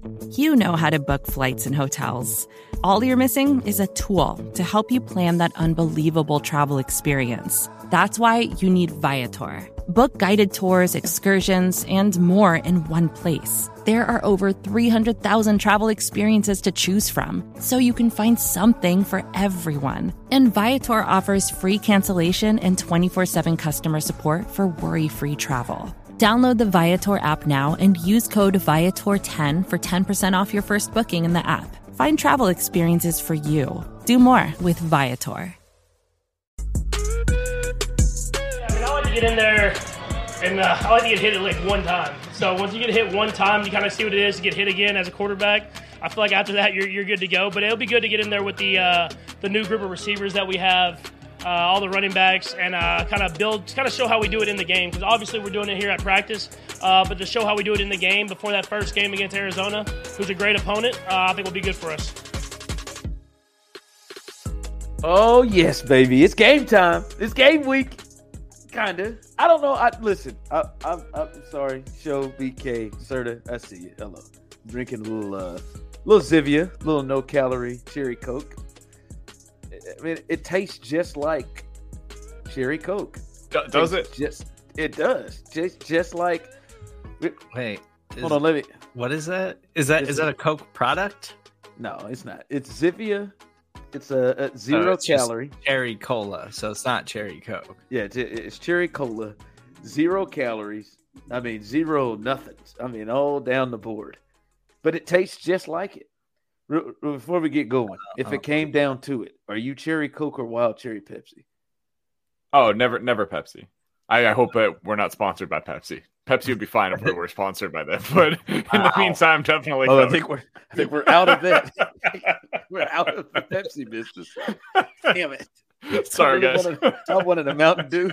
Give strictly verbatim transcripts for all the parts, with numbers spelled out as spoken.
You know how to book flights and hotels. All you're missing is a tool to help you plan that unbelievable travel experience. That's why you need Viator. Book guided tours, excursions, and more in one place. There are over three hundred thousand travel experiences to choose from, so you can find something for everyone. And Viator offers free cancellation and twenty-four seven customer support for worry-free travel. Download the Viator app now and use code Viator ten for ten percent off your first booking in the app. Find travel experiences for you. Do more with Viator. I mean, I like to get in there, and uh, I like to get hit at like one time. So once you get hit one time, you kind of see what it is to get hit again as a quarterback. I feel like after that, you're you're good to go. But it'll be good to get in there with the uh, the new group of receivers that we have, uh, all the running backs, and uh, kind of build, kind of show how we do it in the game. Because obviously we're doing it here at practice, uh, but to show how we do it in the game before that first game against Arizona, who's a great opponent, uh, I think will be good for us. Oh yes, baby! It's game time. It's game week. Kinda. I don't know. I listen. I, I, I'm sorry. Show B K Serta. I see you. Hello. Drinking a little, uh, little Zivia, little no calorie cherry Coke. I mean, it tastes just like cherry Coke. Does it? Just it does. Just just like. Wait. Hold on. Let me. What is that? Is that It's, is that a Coke product? No, it's not. It's Zivia. It's a, a zero Oh, it's just calorie cherry cola, so it's not cherry Coke. Yeah, it's, it's cherry cola, zero calories. I mean, zero nothings. I mean, all down the board. But it tastes just like it. R- before we get going, if it came down to it, are you cherry Coke or wild cherry Pepsi? Oh, never, never Pepsi. I, I hope that we're not sponsored by Pepsi. Pepsi would be fine if we were sponsored by them, but in the meantime, definitely. Oh, Coke. I think we're, I think we're out of that. We're out of the Pepsi business. Damn it! Sorry, I guys. Wanted, I wanted a Mountain Dew.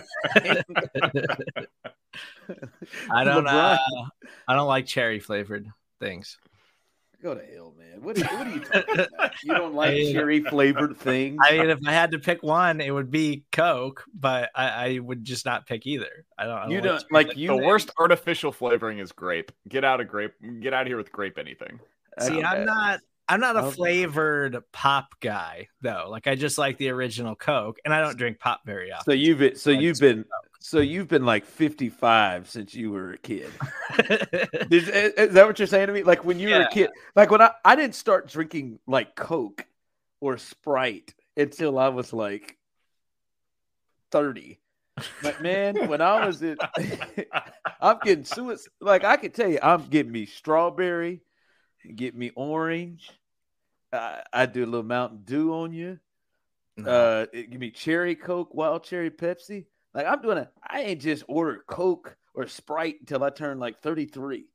I don't. LeBron. Uh, I don't like cherry flavored things. Go to hell, man. What are, what are you talking about? You don't like I mean, cherry flavored things? I mean, if I had to pick one, it would be Coke, but I, I would just not pick either. I don't. I don't You like don't cherry like you. The worst artificial flavoring is grape. Get out of grape. Get out of here with grape anything. See, I'm not. I'm not a flavored pop guy though. Like I just like the original Coke, and I don't drink pop very often. So you've been. So I you've just been. drink Coke. So you've been like fifty-five since you were a kid. is, is that what you're saying to me? Like when you Yeah. were a kid, like when I, I didn't start drinking like Coke or Sprite until I was like thirty. But man, when I was in, I'm getting suicide. Like I can tell you, I'm getting me strawberry, get me orange. Uh, I do a little Mountain Dew on you. No. Uh, it, give me cherry Coke, wild cherry Pepsi. Like I'm doing it. I ain't just ordered Coke or Sprite until I turn like thirty-three.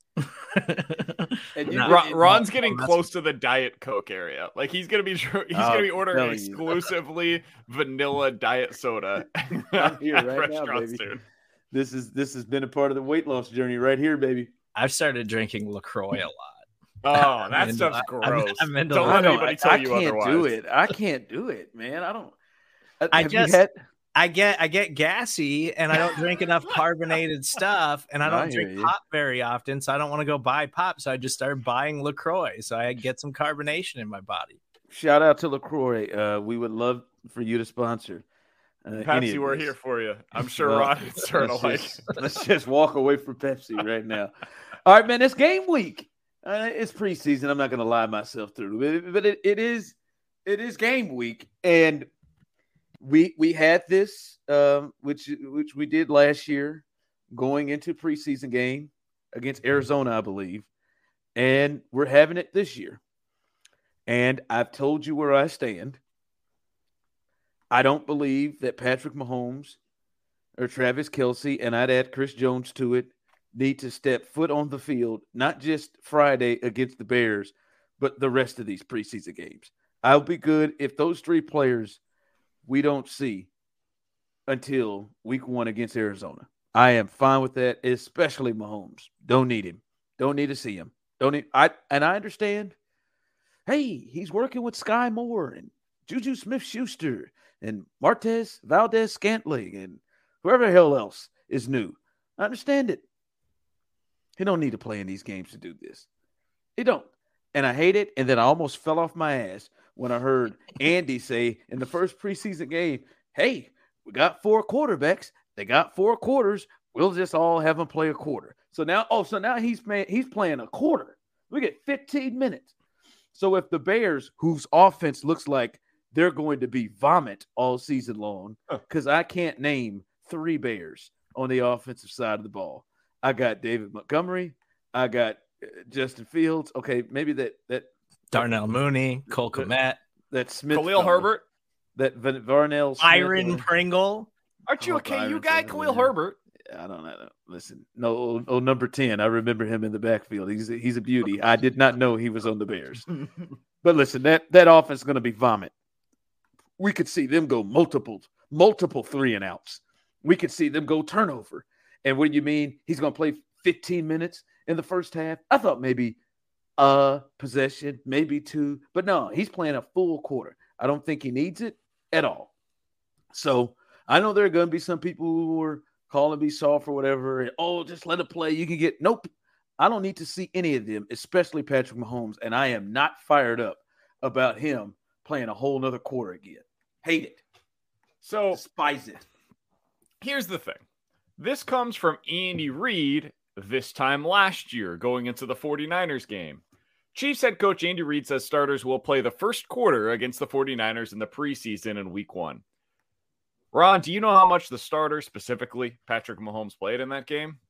And you No. Ron, it- Ron's getting that's- close to the Diet Coke area. Like he's gonna be he's Oh, gonna be ordering telling you. exclusively vanilla diet soda I'm here at right now, restaurants baby. soon. This is this has been a part of the weight loss journey right here, baby. I've started drinking LaCroix a lot. Oh, I'm that into stuff's that. gross. I'm- I'm into Don't that. let I anybody don't- tell I you can't otherwise. do it. I can't do it, man. I don't. I have you just- had- I get I get gassy and I don't drink enough carbonated stuff, and I I don't hear drink you. pop very often, so I don't want to go buy pop. So I just started buying LaCroix, so I get some carbonation in my body. Shout out to LaCroix. Uh, we would love for you to sponsor. Uh, any Pepsi, of we're this. here for you. I'm sure Well, Ron and Serta let's like. just, let's just walk away from Pepsi right now. All right, man. It's game week. Uh, it's preseason. I'm not going to lie myself through, but, but it, it is it is game week, and we we had this, um, which which we did last year, going into preseason game against Arizona, I believe, and we're having it this year. And I've told you where I stand. I don't believe that Patrick Mahomes or Travis Kelce, and I'd add Chris Jones to it, need to step foot on the field, not just Friday against the Bears, but the rest of these preseason games. I'll be good if those three players we don't see until week one against Arizona. I am fine with that, especially Mahomes. Don't need him. Don't need to see him. Don't need I and I understand. Hey, he's working with Sky Moore and Juju Smith-Schuster and Martez Valdez-Scantling and whoever the hell else is new. I understand it. He don't need to play in these games to do this. He don't. and I hate it. And then I almost fell off my ass when I heard Andy say in the first preseason game, hey, we got four quarterbacks. They got four quarters. We'll just all have them play a quarter. So now, oh, so now he's playing, he's playing a quarter. We get fifteen minutes. So if the Bears, whose offense looks like they're going to be vomit all season long, because I can't name three Bears on the offensive side of the ball. I got David Montgomery. I got Justin Fields. Okay, maybe that that Darnell Mooney, Cole Kmet, that Smith, Khalil Herbert, that Van, Varnell, Smith, Iron Pringle. Aren't you Oh, a K U Byron guy, Pringle, Khalil yeah. Herbert? I don't know. Listen, no, oh, number ten. I remember him in the backfield. He's a, he's a beauty. I did not know he was on the Bears. But listen, that that offense is going to be vomit. We could see them go multiple, multiple three and outs. We could see them go turnover. And what do you mean he's going to play fifteen minutes in the first half? I thought maybe a possession, maybe two. But no, he's playing a full quarter. I don't think he needs it at all. So I know there are going to be some people who are calling me soft or whatever. And, oh, just let it play. You can get – nope. I don't need to see any of them, especially Patrick Mahomes. And I am not fired up about him playing a whole nother quarter again. Hate it. So Despise it. here's the thing. This comes from Andy Reid this time last year going into the 49ers game. Chiefs head coach Andy Reid says starters will play the first quarter against the 49ers in the preseason in week one. Ron, do you know how much the starter, specifically Patrick Mahomes, played in that game?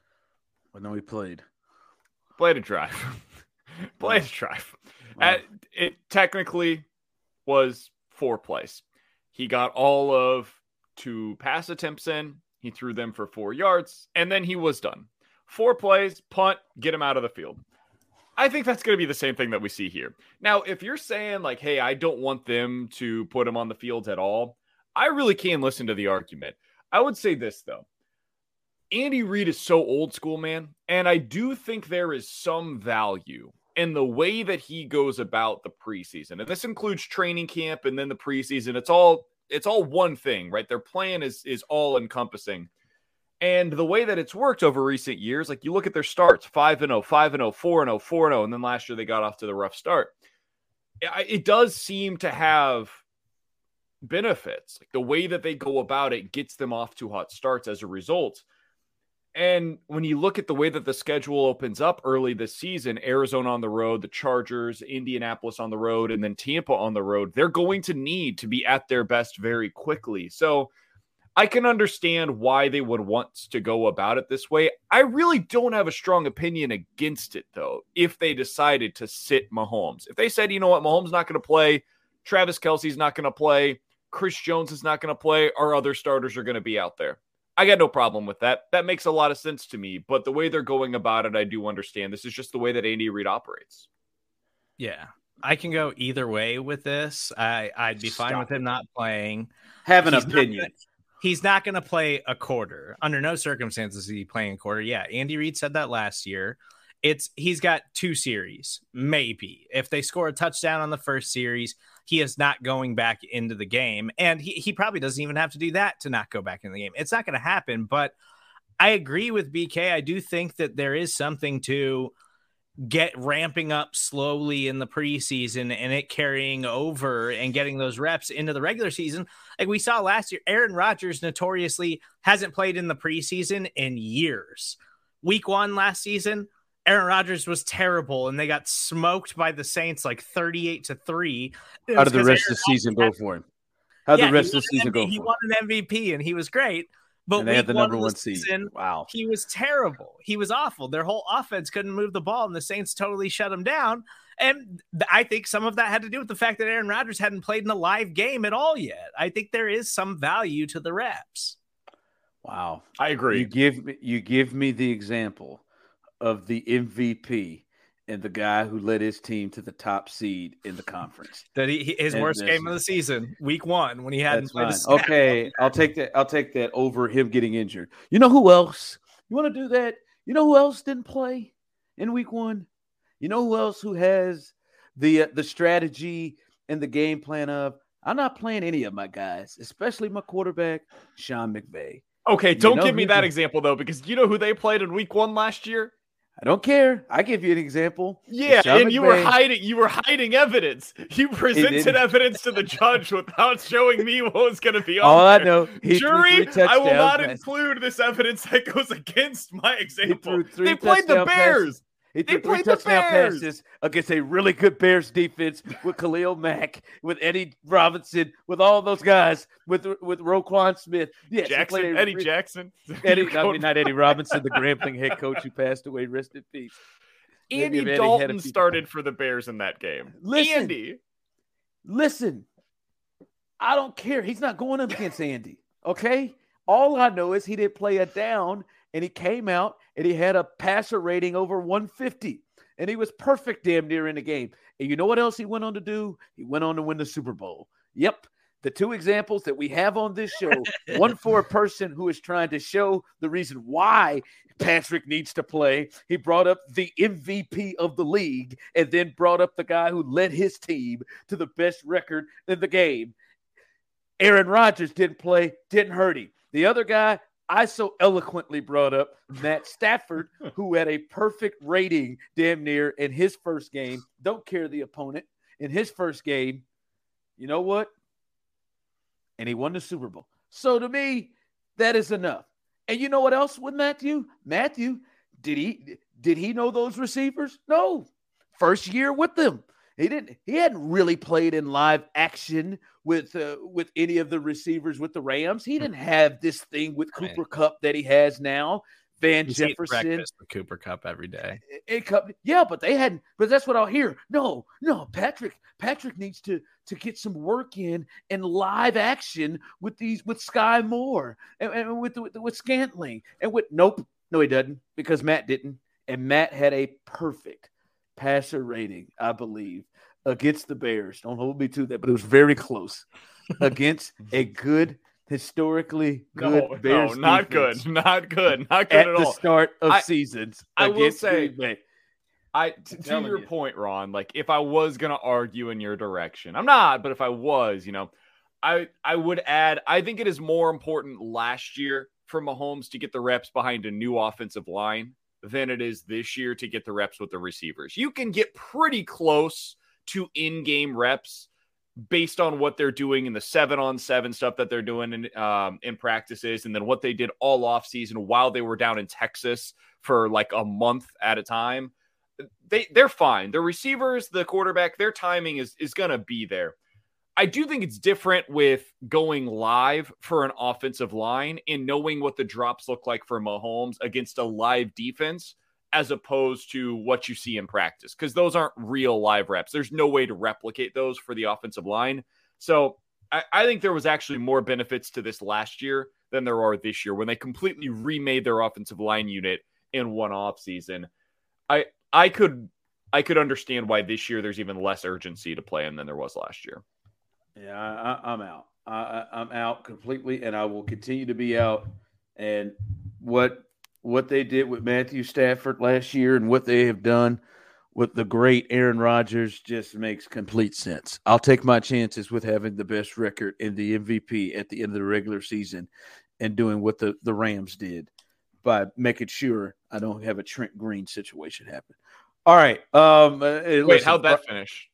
I know he played. Played a drive. Played a drive. Wow. At, it technically was four plays. He got all of two pass attempts in. He threw them for four yards, and then he was done. Four plays, punt, get him out of the field. I think that's going to be the same thing that we see here. Now, if you're saying, like, hey, I don't want them to put him on the field at all, I really can listen to the argument. I would say this, though. Andy Reid is so old school, man, and I do think there is some value in the way that he goes about the preseason. And this includes training camp and then the preseason. It's all it's all one thing, right? Their plan is is all encompassing. And the way that it's worked over recent years, like you look at their starts, five and oh, five and oh, four and oh, four and oh, and then last year they got off to the rough start. It does seem to have benefits. Like the way that they go about it gets them off to hot starts as a result. And when you look at the way that the schedule opens up early this season, Arizona on the road, the Chargers, Indianapolis on the road, and then Tampa on the road, they're going to need to be at their best very quickly. So I can understand why they would want to go about it this way. I really don't have a strong opinion against it, though, if they decided to sit Mahomes. If they said, you know what, Mahomes not going to play, Travis Kelce's not going to play, Chris Jones is not going to play, our other starters are going to be out there. I got no problem with that. That makes a lot of sense to me. But the way they're going about it, I do understand. This is just the way that Andy Reid operates. Yeah, I can go either way with this. I, I'd be Stop fine with it. him not playing. Have an He's not opinion. gonna- He's not going to play a quarter. Under no circumstances is he playing a quarter. Yeah, Andy Reid said that last year. It's he's got two series, maybe. If they score a touchdown on the first series, he is not going back into the game. And he, he probably doesn't even have to do that to not go back in the game. It's not going to happen. But I agree with B K. I do think that there is something to get ramping up slowly in the preseason and it carrying over and getting those reps into the regular season. Like we saw last year, Aaron Rodgers notoriously hasn't played in the preseason in years. Week one last season, Aaron Rodgers was terrible and they got smoked by the Saints like thirty-eight to three. How did the rest of the season go for him? How did Yeah, the rest he of the won season an go M V P. He for him? won an M V P and he was great. But And they had the week number one one of the seed. season, Wow. he was terrible. He was awful. Their whole offense couldn't move the ball, and the Saints totally shut him down. And th- I think some of that had to do with the fact that Aaron Rodgers hadn't played in a live game at all yet. I think there is some value to the reps. Wow. I agree. You give me you give me the example of the M V P and the guy who led his team to the top seed in the conference. That he, his And worst this- game of the season, week one, when he hadn't That's played a fine. snap. Okay, I'll take that. I'll take that over him getting injured. You know who else? You want to do that? You know who else didn't play in week one? You know who else who has the uh, the strategy and the game plan of I'm not playing any of my guys, especially my quarterback, Sean McVay. Okay, You don't know give me who that the- example, though, because you know who they played in week one last year? I don't care. I give you an example. Yeah, Sean and you McVay, were hiding. You were hiding evidence. You presented evidence to the judge without showing me what was going to be on all I there. know, he Jury, threw three I will not touchdowns. include this evidence that goes against my example. He threw three They played the touchdown Bears. passes. He They threw three played the touchdown Bears. passes against a really good Bears defense with Khalil Mack, with Eddie Robinson, with all those guys, with with Roquan Smith. Yes, he Jackson, played a Eddie re- Jackson. Eddie, You I going- mean, not Eddie Robinson, the Grambling head coach who passed away. Rest in peace. Maybe Andy if Eddie had a Dalton few- started for the Bears in that game. Listen. Andy. Listen, I don't care. He's not going up against Andy. Okay. All I know is he didn't play a down, and he came out and he had a passer rating over one fifty. And he was perfect damn near in the game. And you know what else he went on to do? He went on to win the Super Bowl. Yep. The two examples that we have on this show, one for a person who is trying to show the reason why Patrick needs to play. He brought up the M V P of the league and then brought up the guy who led his team to the best record in the game. Aaron Rodgers didn't play, didn't hurt him. The other guy, I so eloquently brought up Matt Stafford, who had a perfect rating damn near in his first game. Don't care the opponent. In his first game, you know what? And he won the Super Bowl. So to me, that is enough. And you know what else with Matthew? Matthew, did he did he know those receivers? No. First year with them. He didn't. He hadn't really played in live action with uh, with any of the receivers with the Rams. He didn't have this thing with Cooper Kupp that he has now. Van He's eating Jefferson, breakfast with Cooper Kupp every day. it, it, yeah, but they hadn't. But that's what I'll hear. No, no, Patrick. Patrick needs to to get some work in in live action with these with Sky Moore and, and with, with with Scantling and with nope, no, he doesn't because Matt didn't, and Matt had a perfect passer rating, I believe, against the Bears. Don't hold me to that, but it was very close against a good, historically good No, Bears. no, not defense good. Not good. Not good at at the all. start of I- seasons. I will against say- Green Bay. I t- to telling your you. point, Ron, like if I was gonna argue in your direction, I'm not, but if I was, you know, I I would add, I think it is more important last year for Mahomes to get the reps behind a new offensive line than it is this year to get the reps with the receivers. You can get pretty close to in-game reps based on what they're doing in the seven on seven stuff that they're doing in um, in practices, and then what they did all off season while they were down in Texas for like a month at a time. They they're fine. The receivers, the quarterback, their timing is is going to be there. I do think it's different with going live for an offensive line and knowing what the drops look like for Mahomes against a live defense as opposed to what you see in practice, because those aren't real live reps. There's no way to replicate those for the offensive line. So I, I think there was actually more benefits to this last year than there are this year when they completely remade their offensive line unit in one off season. I I could I could understand why this year there's even less urgency to play him than there was last year. Yeah, I, I, I'm out. I, I, I'm out completely, and I will continue to be out. And what what they did with Matthew Stafford last year and what they have done with the great Aaron Rodgers just makes complete sense. I'll take my chances with having the best record in the M V P at the end of the regular season and doing what the, the Rams did by making sure I don't have a Trent Green situation happen. All right. Um, uh, Wait, listen, how'd that finish?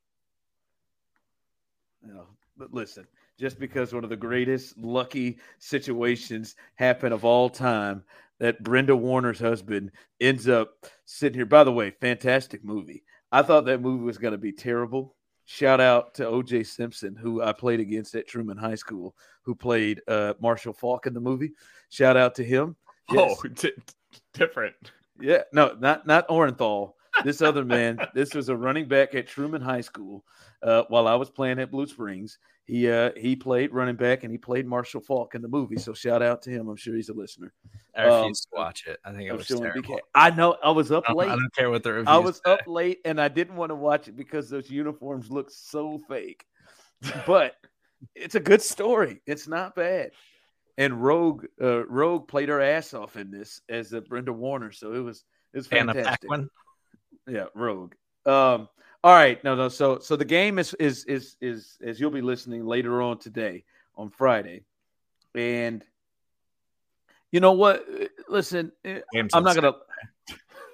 You know, but listen, just because one of the greatest lucky situations happen of all time that Brenda Warner's husband ends up sitting here. By the way, fantastic movie. I thought that movie was going to be terrible. Shout out to O J Simpson, who I played against at Truman High School, who played uh, Marshall Faulk in the movie. Shout out to him. Yes. Oh, t- different. Yeah, no, not not Orenthal. This other man. This was a running back at Truman High School uh, while I was playing at Blue Springs. He uh, he played running back and he played Marshall Faulk in the movie. So shout out to him. I'm sure he's a listener. I refuse Um, to watch it. I think it I'm was showing B K. terrible. I know. I was up I don't, late. I don't care what the reviews I was say. up late and I didn't want to watch it because those uniforms look so fake. But it's a good story. It's not bad. And Rogue uh, Rogue played her ass off in this as a Brenda Warner. So it was it was Anna fantastic. Paquin. Yeah, Rogue. Um, all right, no, no. So, so the game is is is is as you'll be listening later on today on Friday, and you know what? Listen, Game's I'm on not gonna.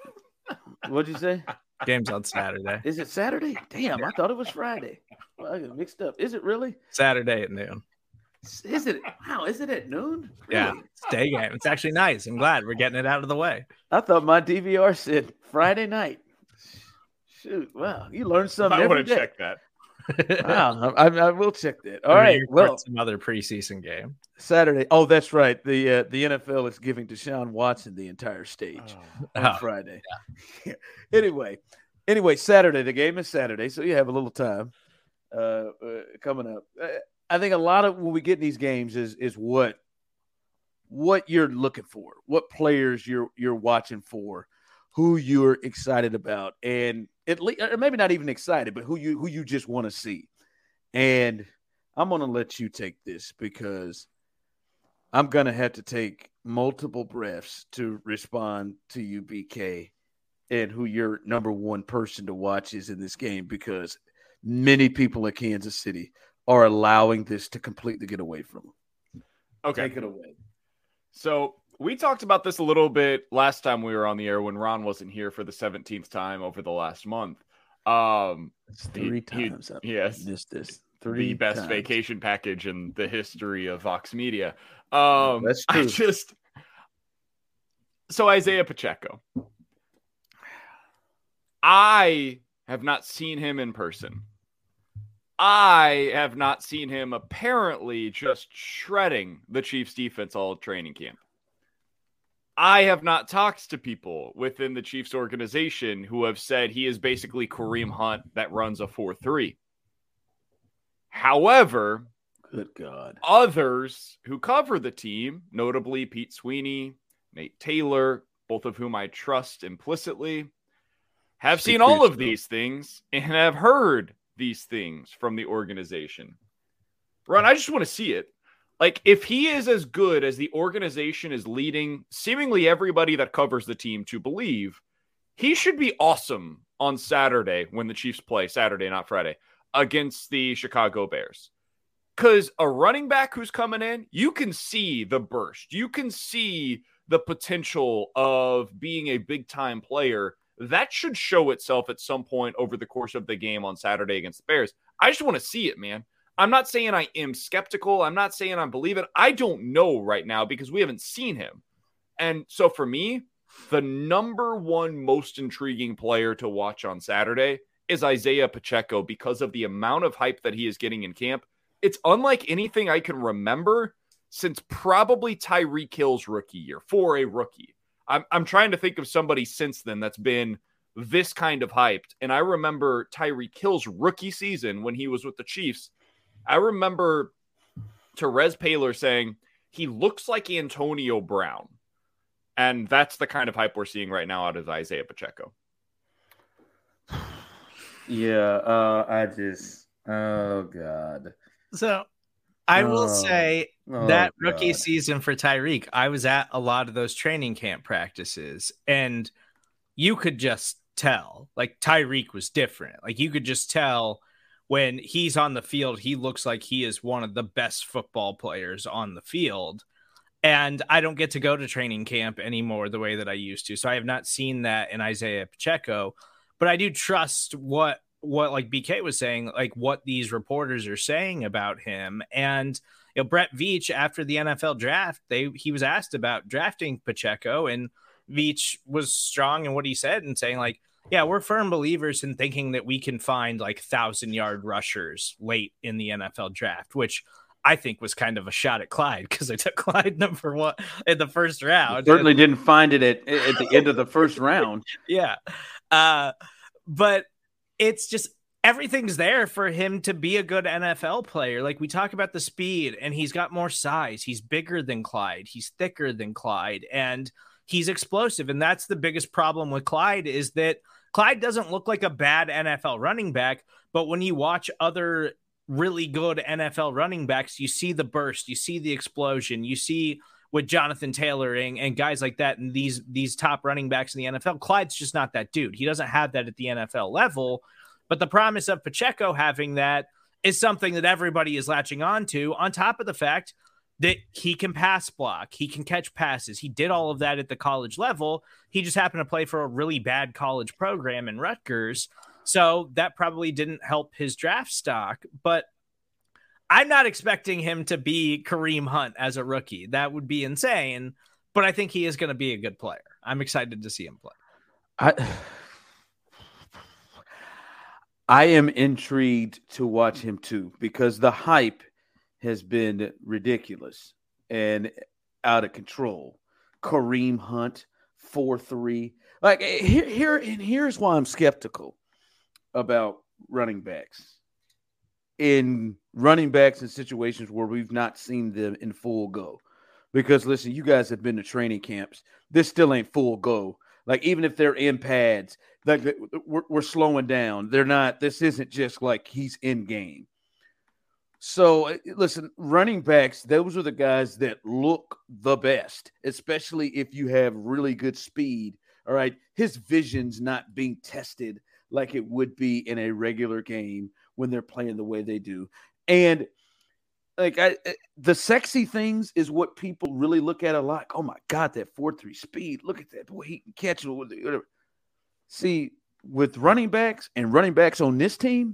What'd you say? Game's on Saturday. Is it Saturday? Damn, I thought it was Friday. Well, I got mixed up. Is it really? Saturday at noon. Is it? Wow, is it at noon? Really? Yeah, it's day game. It's actually nice. I'm glad we're getting it out of the way. I thought my D V R said Friday night. Shoot, wow, you learn something I every want to day. check that. Wow, I, I will check that. All Or right, you well, start some other preseason game. Saturday. Oh, that's right. The uh, the N F L is giving Deshaun Watson the entire stage on Oh, Friday. anyway, anyway, Saturday. The game is Saturday, so you have a little time uh, uh, coming up. Uh, I think a lot of when we get in these games is is what what you're looking for, what players you're you're watching for, who you're excited about, and at least or maybe not even excited, but who you who you just want to see. And I'm going to let you take this because I'm going to have to take multiple breaths to respond to you, B K, and who your number one person to watch is in this game because many people in Kansas City are allowing this to completely get away from them. Okay. Take it away. So we talked about this a little bit last time we were on the air when Ron wasn't here for the seventeenth time over the last month. Um, It's three he- times. I've yes. missed this. Three the best times. vacation package in the history of Vox Media. Um, That's I true. just so Isaiah Pacheco. I have not seen him in person. I have not seen him apparently just shredding the Chiefs defense all training camp. I have not talked to people within the Chiefs organization who have said he is basically Kareem Hunt that runs a four three. However, Good God. others who cover the team, notably Pete Sweeney, Nate Taylor, both of whom I trust implicitly, have Speak seen for all of yourself. these things and have heard these things from the organization. Ron, I just want to see it. Like, if he is as good as the organization is leading seemingly everybody that covers the team to believe, he should be awesome on Saturday when the Chiefs play, Saturday, not Friday, against the Chicago Bears. Because a running back who's coming in, you can see the burst. You can see the potential of being a big-time player. That should show itself at some point over the course of the game on Saturday against the Bears. I just want to see it, man. I'm not saying I am skeptical. I'm not saying I believe it. I don't know right now because we haven't seen him. And so for me, the number one most intriguing player to watch on Saturday is Isaiah Pacheco because of the amount of hype that he is getting in camp. It's unlike anything I can remember since probably Tyreek Hill's rookie year for a rookie. I'm, I'm trying to think of somebody since then that's been this kind of hyped. And I remember Tyreek Hill's rookie season when he was with the Chiefs. I remember Terez Paylor saying he looks like Antonio Brown. And that's the kind of hype we're seeing right now out of Isaiah Pacheco. Yeah, uh, I just, oh, God. So I will Oh, say Oh, that rookie God. season for Tyreek, I was at a lot of those training camp practices, and you could just tell, like, Tyreek was different. Like, you could just tell when he's on the field, he looks like he is one of the best football players on the field. And I don't get to go to training camp anymore the way that I used to. So I have not seen that in Isaiah Pacheco, but I do trust what, what like B K was saying, like what these reporters are saying about him. And, you know, Brett Veach, after the N F L draft, they, he was asked about drafting Pacheco, and Veach was strong in what he said and saying, like, yeah, we're firm believers in thinking that we can find like thousand yard rushers late in the N F L draft, which I think was kind of a shot at Clyde because I took Clyde number one in the first round. Certainly didn't find it at, at the end of the first round. Yeah. Uh, but it's just everything's there for him to be a good N F L player. Like, we talk about the speed, and he's got more size. He's bigger than Clyde. He's thicker than Clyde, and he's explosive. And that's the biggest problem with Clyde, is that Clyde doesn't look like a bad N F L running back, but when you watch other really good N F L running backs, you see the burst, you see the explosion, you see with Jonathan Taylor and, and guys like that, and these these top running backs in the N F L. Clyde's just not that dude. He doesn't have that at the N F L level. But the promise of Pacheco having that is something that everybody is latching on to, on top of the fact that he can pass block, he can catch passes. He did all of that at the college level. He just happened to play for a really bad college program in Rutgers. So that probably didn't help his draft stock, but I'm not expecting him to be Kareem Hunt as a rookie. That would be insane, but I think he is going to be a good player. I'm excited to see him play. I I am intrigued to watch him too, because the hype has been ridiculous and out of control. Kareem Hunt, four three. Like here, here, and here's why I'm skeptical about running backs. In running backs in situations where we've not seen them in full go. Because listen, you guys have been to training camps. This still ain't full go. Like even if they're in pads, like we're, we're slowing down. They're not. This isn't just like he's in game. So listen, running backs, those are the guys that look the best, especially if you have really good speed. All right, his vision's not being tested like it would be in a regular game when they're playing the way they do. And like I, the sexy things is what people really look at a lot. Oh my God, that four three speed. Look at that. Boy, he can catch it. Whatever. See, with running backs and running backs on this team,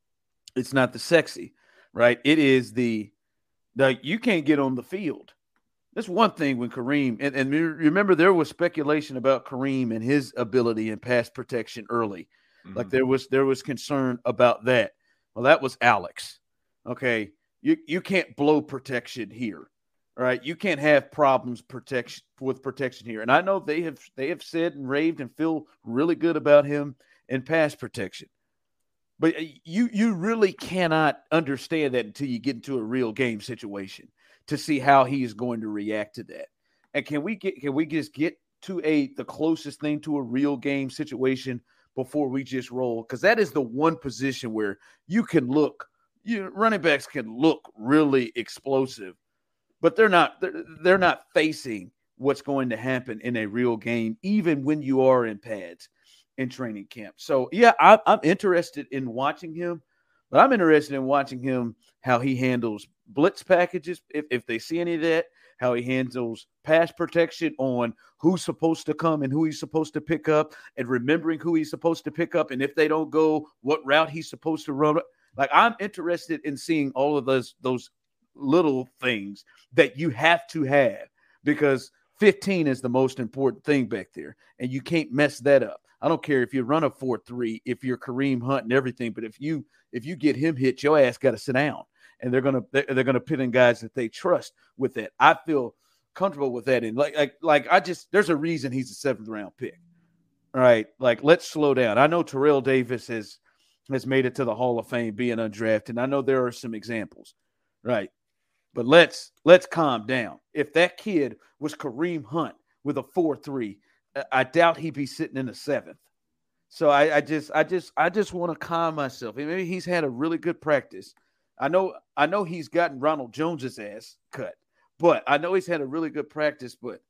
it's not the sexy, right? It is the, the you can't get on the field. That's one thing when Kareem, and, and remember there was speculation about Kareem and his ability in pass protection early. Mm-hmm. Like there was there was concern about that. Well, that was Alex. Okay. You you can't blow protection here. All right. You can't have problems protection with protection here. And I know they have they have said and raved and feel really good about him in pass protection. But you you really cannot understand that until you get into a real game situation to see how he is going to react to that. And can we get can we just get to a the closest thing to a real game situation before we just roll? Because that is the one position where you can look, you running backs can look really explosive, but they're not they're, they're not facing what's going to happen in a real game, even when you are in pads in training camp. So yeah, I, I'm interested in watching him, but I'm interested in watching him how he handles blitz packages, if, if they see any of that, how he handles pass protection on who's supposed to come and who he's supposed to pick up, and remembering who he's supposed to pick up, and if they don't go, what route he's supposed to run. Like I'm interested in seeing all of those those little things that you have to have, because fifteen is the most important thing back there, and you can't mess that up. I don't care if you run a four three, if you're Kareem Hunt and everything, but if you if you get him hit, your ass got to sit down. And they're gonna they're gonna put in guys that they trust with that. I feel comfortable with that. And like like like I just there's a reason he's a seventh round pick. All right, like let's slow down. I know Terrell Davis has has made it to the Hall of Fame being undrafted. And I know there are some examples, right? But let's let's calm down. If that kid was Kareem Hunt with a four three, I doubt he'd be sitting in the seventh. So I, I just I just I just want to calm myself. Maybe he's had a really good practice. I know I know he's gotten Ronald Jones's ass cut, but I know he's had a really good practice. But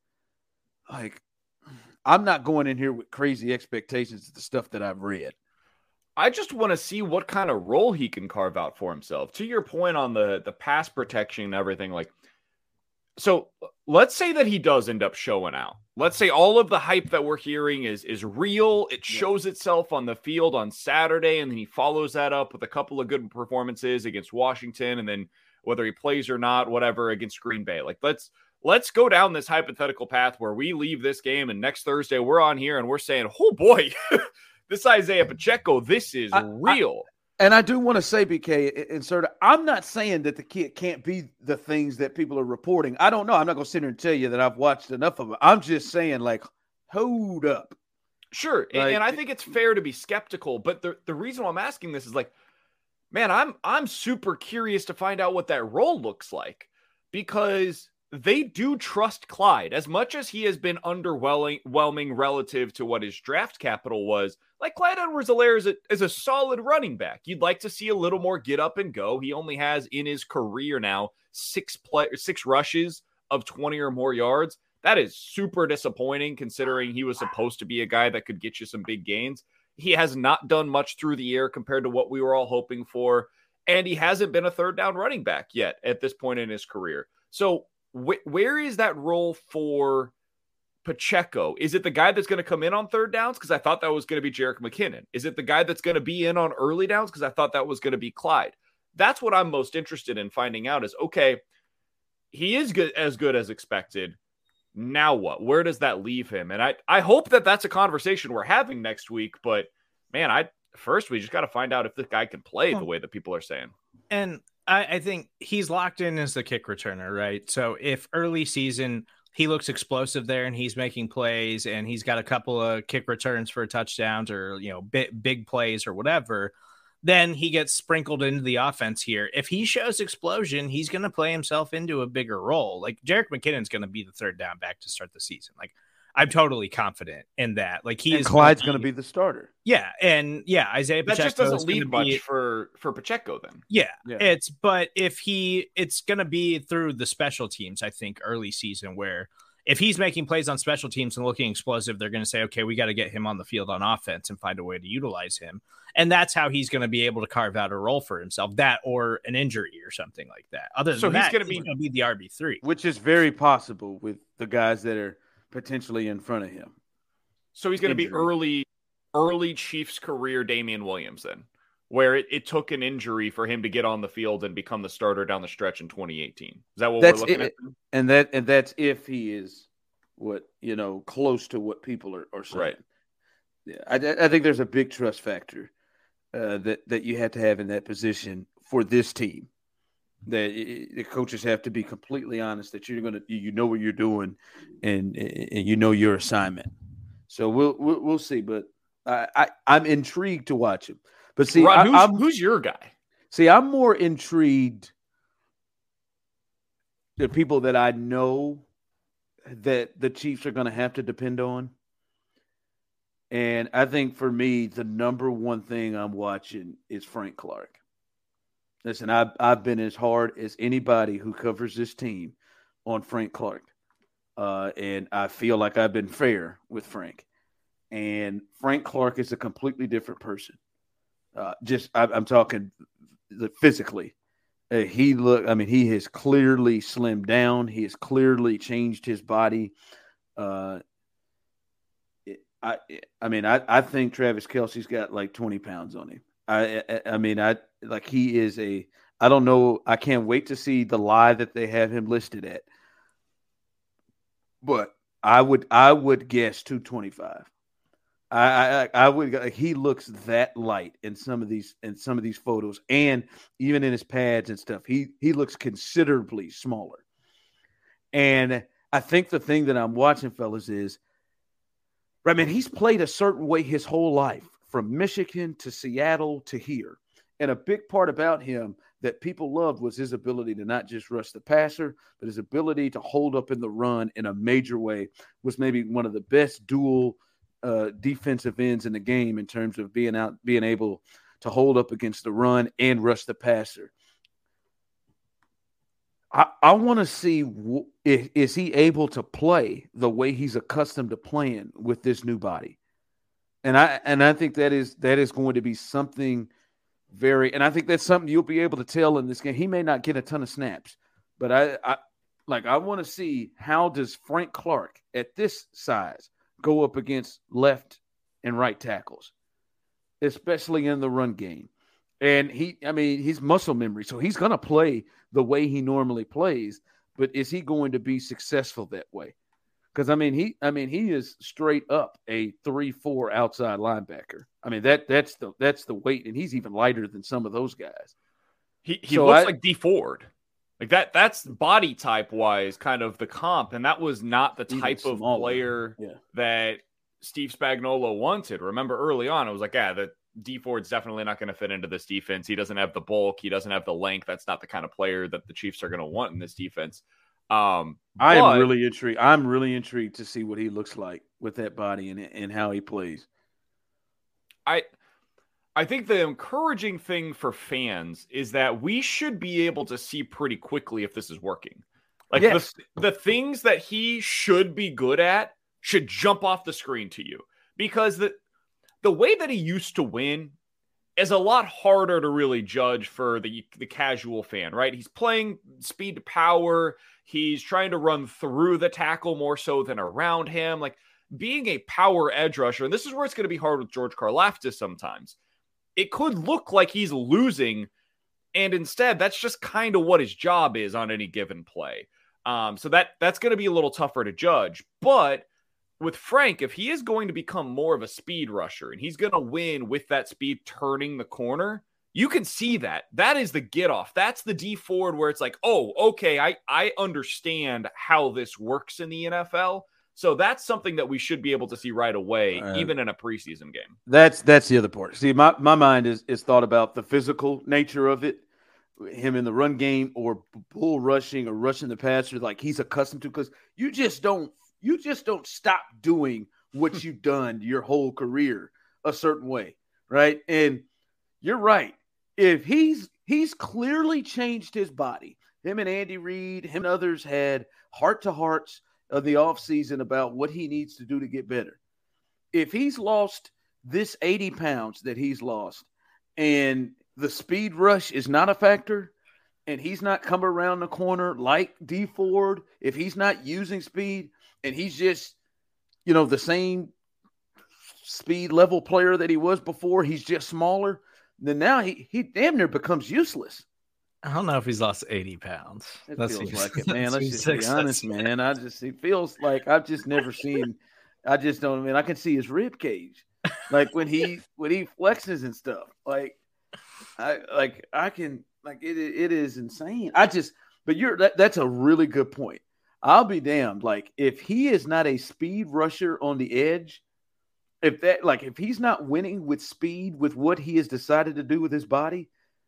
like, I'm not going in here with crazy expectations of the stuff that I've read. I just want to see what kind of role he can carve out for himself. To your point on the the pass protection and everything, like, so let's say that he does end up showing out. Let's say all of the hype that we're hearing is is real. It shows yeah. itself on the field on Saturday, and then he follows that up with a couple of good performances against Washington, and then whether he plays or not, whatever, against Green Bay. Like, let's let's go down this hypothetical path where we leave this game, and next Thursday we're on here and we're saying, oh boy, this Isaiah Pacheco, this is I, real. I, and I do want to say, B K, insert, I'm not saying that the kid can't be the things that people are reporting. I don't know. I'm not going to sit here and tell you that I've watched enough of it. I'm just saying, like, hold up. Sure. Like, and, and I think it's fair to be skeptical. But the, the reason why I'm asking this is, like, man, I'm I'm super curious to find out what that role looks like, because they do trust Clyde as much as he has been underwhelming relative to what his draft capital was. Like, Clyde Edwards-Helaire is a, is a solid running back. You'd like to see a little more get up and go. He only has in his career now six play, six rushes of twenty or more yards. That is super disappointing considering he was supposed to be a guy that could get you some big gains. He has not done much through the air compared to what we were all hoping for. And he hasn't been a third down running back yet at this point in his career. So wh- where is that role for Pacheco? Is it the guy that's going to come in on third downs? Because I thought that was going to be Jerick McKinnon. Is it the guy that's going to be in on early downs? Because I thought that was going to be Clyde. That's what I'm most interested in finding out is, okay, he is good, as good as expected. Now what? Where does that leave him? And I, I hope that that's a conversation we're having next week. But, man, I first we just got to find out if this guy can play the way that people are saying. And I, I think he's locked in as the kick returner, right? So if early season he looks explosive there and he's making plays and he's got a couple of kick returns for touchdowns or, you know, big, big plays or whatever, then he gets sprinkled into the offense here. If he shows explosion, he's going to play himself into a bigger role. Like Jerick McKinnon's going to be the third down back to start the season. Like I'm totally confident in that. Like he and is Clyde's going to be the starter. Yeah. And yeah, Isaiah that Pacheco just doesn't leave much be, for, for Pacheco then. Yeah, yeah. It's, but if he, it's going to be through the special teams, I think early season where if he's making plays on special teams and looking explosive, they're going to say, okay, we got to get him on the field on offense and find a way to utilize him. And that's how he's going to be able to carve out a role for himself, that or an injury or something like that. Other than so that, he's going to be, be the R B three. Which is very possible with the guys that are potentially in front of him. So he's going to be early, early Chiefs career Damian Williams then, where it, it took an injury for him to get on the field and become the starter down the stretch in twenty eighteen. Is that what that's we're looking it, at? And that and that's if he is what, you know, close to what people are, are saying. Right. Yeah, I, I think there's a big trust factor uh, that, that you have to have in that position for this team. That it, the coaches have to be completely honest that you're going to, you know what you're doing and, and you know your assignment. So we'll we'll, we'll see, but I, I I'm intrigued to watch him. But see, Ron, I, who's, I'm, who's your guy? See, I'm more intrigued the people that I know that the Chiefs are going to have to depend on. And I think for me, the number one thing I'm watching is Frank Clark. Listen, I've, I've been as hard as anybody who covers this team on Frank Clark. Uh, and I feel like I've been fair with Frank. And Frank Clark is a completely different person. Uh, just, I, I'm talking physically. Uh, he look, I mean, he has clearly slimmed down. He has clearly changed his body. Uh, it, I, I mean, I, I think Travis Kelce's got like twenty pounds on him. I, I, I mean, I like he is a. I don't know. I can't wait to see the lie that they have him listed at. But I would, I would guess two twenty-five. I, I, I would. He looks that light in some of these, in some of these photos, and even in his pads and stuff. He, he looks considerably smaller. And I think the thing that I'm watching, fellas, is, right, man, he's played a certain way his whole life, from Michigan to Seattle to here. And a big part about him that people loved was his ability to not just rush the passer, but his ability to hold up in the run in a major way. Was maybe one of the best dual uh, defensive ends in the game in terms of being out, being able to hold up against the run and rush the passer. I, I want to see w- if, is he able to play the way he's accustomed to playing with this new body. And I and I think that is that is going to be something very, and I think that's something you'll be able to tell in this game. He may not get a ton of snaps, but I, I like I want to see how does Frank Clark at this size go up against left and right tackles, especially in the run game. And he, I mean, he's muscle memory, so he's going to play the way he normally plays. But is he going to be successful that way? Because I mean, he, I mean, he is straight up a three four outside linebacker. I mean, that that's the that's the weight, and he's even lighter than some of those guys. He he So looks I- like D Ford. Like that, that's body type wise kind of the comp. And that was not the Even type of smaller. player Yeah. that Steve Spagnuolo wanted. Remember early on, it was like, yeah, the D Ford's definitely not going to fit into this defense. He doesn't have the bulk. He doesn't have the length. That's not the kind of player that the Chiefs are going to want in this defense. Um, I but- am really intrigued. I'm really intrigued to see what he looks like with that body and and how he plays. I I think the encouraging thing for fans is that we should be able to see pretty quickly if this is working. Like Yes. the, the things that he should be good at should jump off the screen to you, because the the way that he used to win, is a lot harder to really judge for the, the casual fan, right? He's playing speed to power. He's trying to run through the tackle more so than around him. Like being a power edge rusher, and this is where it's going to be hard with George Karlaftis sometimes. It could look like he's losing, and instead, that's just kind of what his job is on any given play. Um, so that that's going to be a little tougher to judge. But with Frank, if he is going to become more of a speed rusher and he's going to win with that speed turning the corner, you can see that. That is the get off. That's the D forward where it's like, oh, okay, I, I understand how this works in the N F L. So that's something that we should be able to see right away, uh, even in a preseason game. That's that's the other part. See, my, my mind is is thought about the physical nature of it, him in the run game or bull rushing or rushing the passer like he's accustomed to, because you just don't you just don't stop doing what you've done your whole career a certain way, right? And you're right. If he's he's clearly changed his body. Him and Andy Reid, him and others had heart-to-hearts of the offseason about what he needs to do to get better. If he's lost this eighty pounds that he's lost and the speed rush is not a factor and he's not coming around the corner like D Ford, if he's not using speed and he's just, you know, the same speed level player that he was before, he's just smaller, then now he, he damn near becomes useless. I don't know if he's lost eighty pounds. It That's feels like it, man. Let's just be honest, man. I just, it feels like I've just never seen, I just don't, I mean, I can see his rib cage. Like when he, when he flexes and stuff, like, I, like I can, like it, it is insane. I just, but you're, that, that's a really good point. I'll be damned. Like if he is not a speed rusher on the edge, if that, like if he's not winning with speed with what he has decided to do with his body,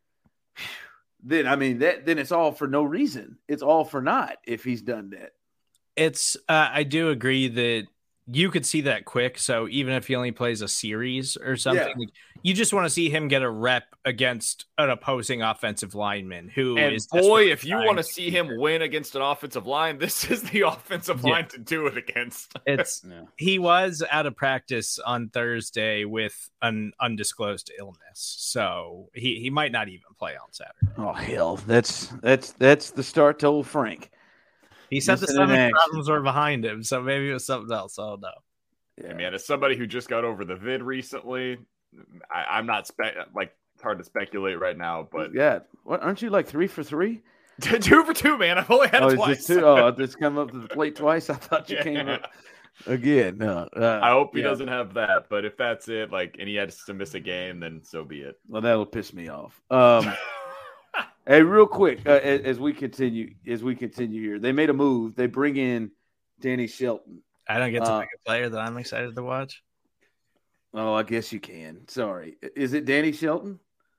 then I mean that then it's all for no reason. It's all for naught if he's done that. It's uh, I do agree that you could see that quick. So even if he only plays a series or something, yeah. like, you just want to see him get a rep against an opposing offensive lineman who and is boy, if you want to see him win against an offensive line, this is the offensive yeah. line to do it against. It's yeah. He was out of practice on Thursday with an undisclosed illness, so he, he might not even play on Saturday. Oh hell, that's that's that's the start to old Frank. He said the stomach problems were behind him, so maybe it was something else. I don't know. Yeah, I mean, as somebody who just got over the vid recently, I, I'm not spe- like it's hard to speculate right now. But yeah, what aren't you like three for three? two for two, man. I've only had oh, it twice. Is this two? Oh, it's come up to the plate twice. I thought you yeah. came up again. No, uh, I hope he yeah. doesn't have that. But if that's it, like, and he had to miss a game, then so be it. Well, that'll piss me off. Um, Hey, real quick, uh, as, as we continue, as we continue here, they made a move. They bring in Danny Shelton. I don't get to uh, pick a player that I'm excited to watch. Oh, I guess you can. Sorry, is it Danny Shelton?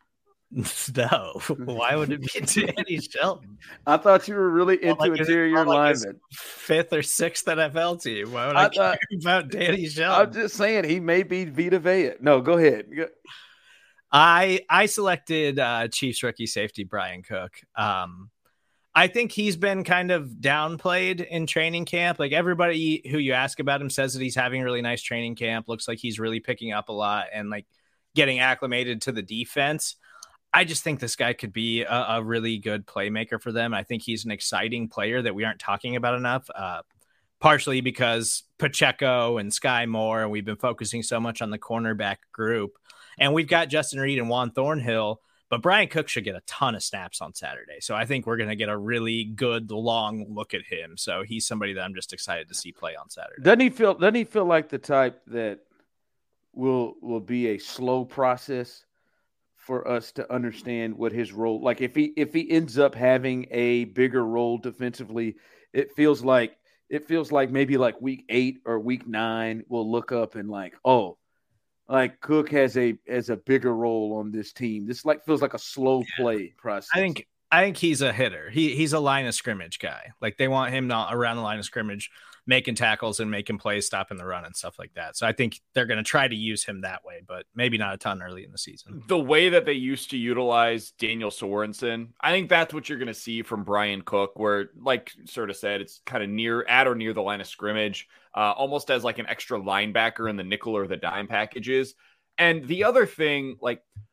No. Why would it be Danny Shelton? I thought you were really into well, like, interior linemen. Fifth or sixth N F L team. Why would I, I thought, care about Danny Shelton? I'm just saying he may be Vita Vea. No, go ahead. Go. I I selected uh, Chiefs rookie safety Brian Cook. Um, I think he's been kind of downplayed in training camp. Like everybody who you ask about him says that he's having a really nice training camp. Looks like he's really picking up a lot and like getting acclimated to the defense. I just think this guy could be a, a really good playmaker for them. I think he's an exciting player that we aren't talking about enough. Uh, partially because Pacheco and Sky Moore, and we've been focusing so much on the cornerback group. And we've got Justin Reed and Juan Thornhill, but Brian Cook should get a ton of snaps on Saturday. So I think we're going to get a really good, long look at him. So he's somebody that I'm just excited to see play on Saturday. Doesn't he feel, doesn't he feel like the type that will will be a slow process for us to understand what his role, like if he if he ends up having a bigger role defensively, it feels like it feels like maybe like week eight or week nine, we'll look up and like, oh, like Cook has a has a bigger role on this team. This like feels like a slow yeah. play process. I think I think he's a hitter. He he's a line of scrimmage guy. Like they want him not around the line of scrimmage, making tackles and making plays, stopping the run and stuff like that. So I think they're going to try to use him that way, but maybe not a ton early in the season. The way that they used to utilize Daniel Sorensen, I think that's what you're going to see from Brian Cook, where, like sort of said, it's kind of near at or near the line of scrimmage, uh, almost as like an extra linebacker in the nickel or the dime packages. And the other thing, like,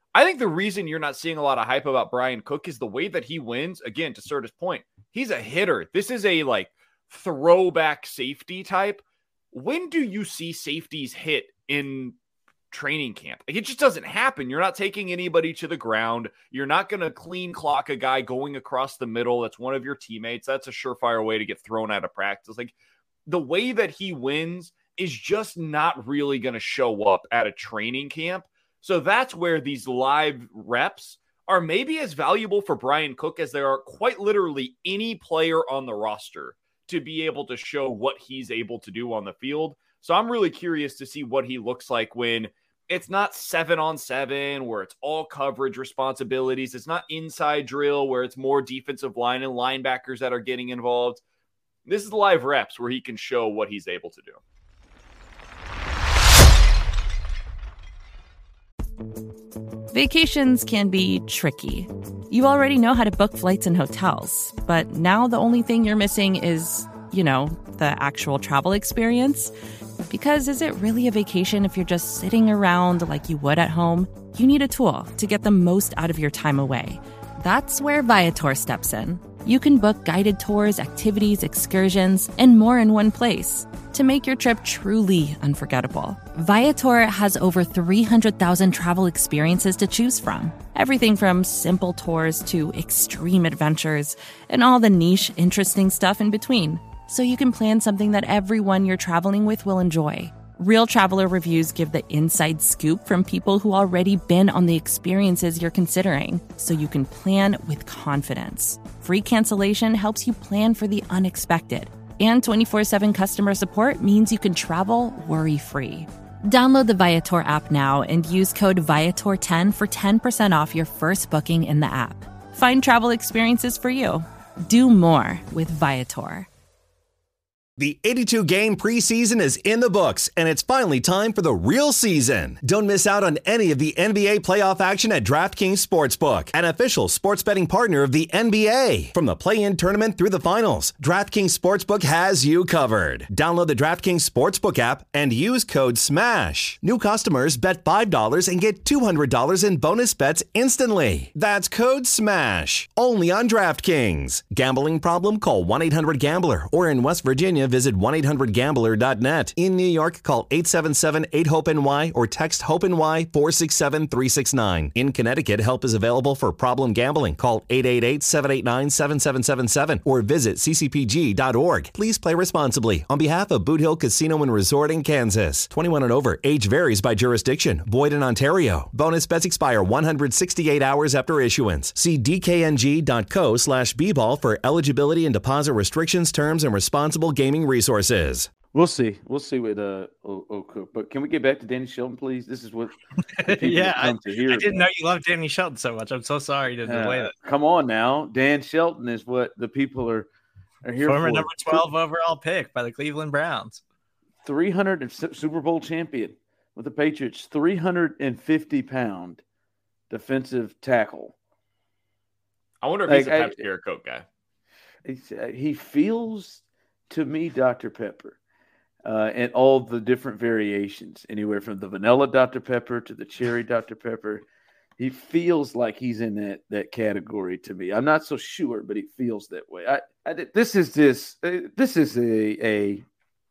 I think the reason you're not seeing a lot of hype about Bryan Cook is the way that he wins. Again, to Serta's point, he's a hitter. This is a like throwback safety type. When do you see safeties hit in training camp? Like, it just doesn't happen. You're not taking anybody to the ground. You're not going to clean clock a guy going across the middle. That's one of your teammates. That's a surefire way to get thrown out of practice. Like, the way that he wins is just not really going to show up at a training camp. So that's where these live reps are maybe as valuable for Bryan Cook as there are quite literally any player on the roster to be able to show what he's able to do on the field. So I'm really curious to see what he looks like when it's not seven on seven, where it's all coverage responsibilities. It's not inside drill where it's more defensive line and linebackers that are getting involved. This is live reps where he can show what he's able to do. Vacations can be tricky. You already know how to book flights and hotels, but now the only thing you're missing is, you know, the actual travel experience. Because is it really a vacation if you're just sitting around like you would at home? You need a tool to get the most out of your time away. That's where Viator steps in. You can book guided tours, activities, excursions, and more in one place to make your trip truly unforgettable. Viator has over three hundred thousand travel experiences to choose from. Everything from simple tours to extreme adventures and all the niche, interesting stuff in between. So you can plan something that everyone you're traveling with will enjoy. Real traveler reviews give the inside scoop from people who already been on the experiences you're considering, so you can plan with confidence. Free cancellation helps you plan for the unexpected. And twenty-four seven customer support means you can travel worry-free. Download the Viator app now and use code Viator ten for ten percent off your first booking in the app. Find travel experiences for you. Do more with Viator. The eighty-two game preseason is in the books, and it's finally time for the real season. Don't miss out on any of the N B A playoff action at DraftKings Sportsbook, an official sports betting partner of the N B A. From the play-in tournament through the finals, DraftKings Sportsbook has you covered. Download the DraftKings Sportsbook app and use code SMASH. New customers bet five dollars and get two hundred dollars in bonus bets instantly. That's code SMASH. Only on DraftKings. Gambling problem? Call one eight hundred gambler, or in West Virginia, visit one eight hundred gambler dot net. In New York, call eight seven seven eight hope N Y or text HOPE-NY four six seven three six nine. In Connecticut, help is available for problem gambling. Call eight eight eight seven eight nine seven seven seven seven or visit c c p g dot org. Please play responsibly. On behalf of Boot Hill Casino and Resort in Kansas. twenty-one and over. Age varies by jurisdiction. Void in Ontario. Bonus bets expire one hundred sixty-eight hours after issuance. See d k n g dot co slash b ball for eligibility and deposit restrictions, terms, and responsible gaming resources. We'll see. We'll see with uh O- O'Cook. But can we get back to Danny Shelton, please? This is what yeah, I, to hear I didn't know you loved Danny Shelton so much. I'm so sorry to uh, delay that. Come on now. Dan Shelton is what the people are, are here Former for. number twelve overall pick by the Cleveland Browns. three hundred Super Bowl champion with the Patriots. three hundred fifty pound defensive tackle. I wonder if like, he's a Pepsi or a Coke guy. Uh, he feels to me Doctor Pepper. Uh, and all the different variations, anywhere from the vanilla Doctor Pepper to the cherry Doctor Pepper. He feels like he's in that that category to me. I'm not so sure, but he feels that way. I, I this is this uh, this is a a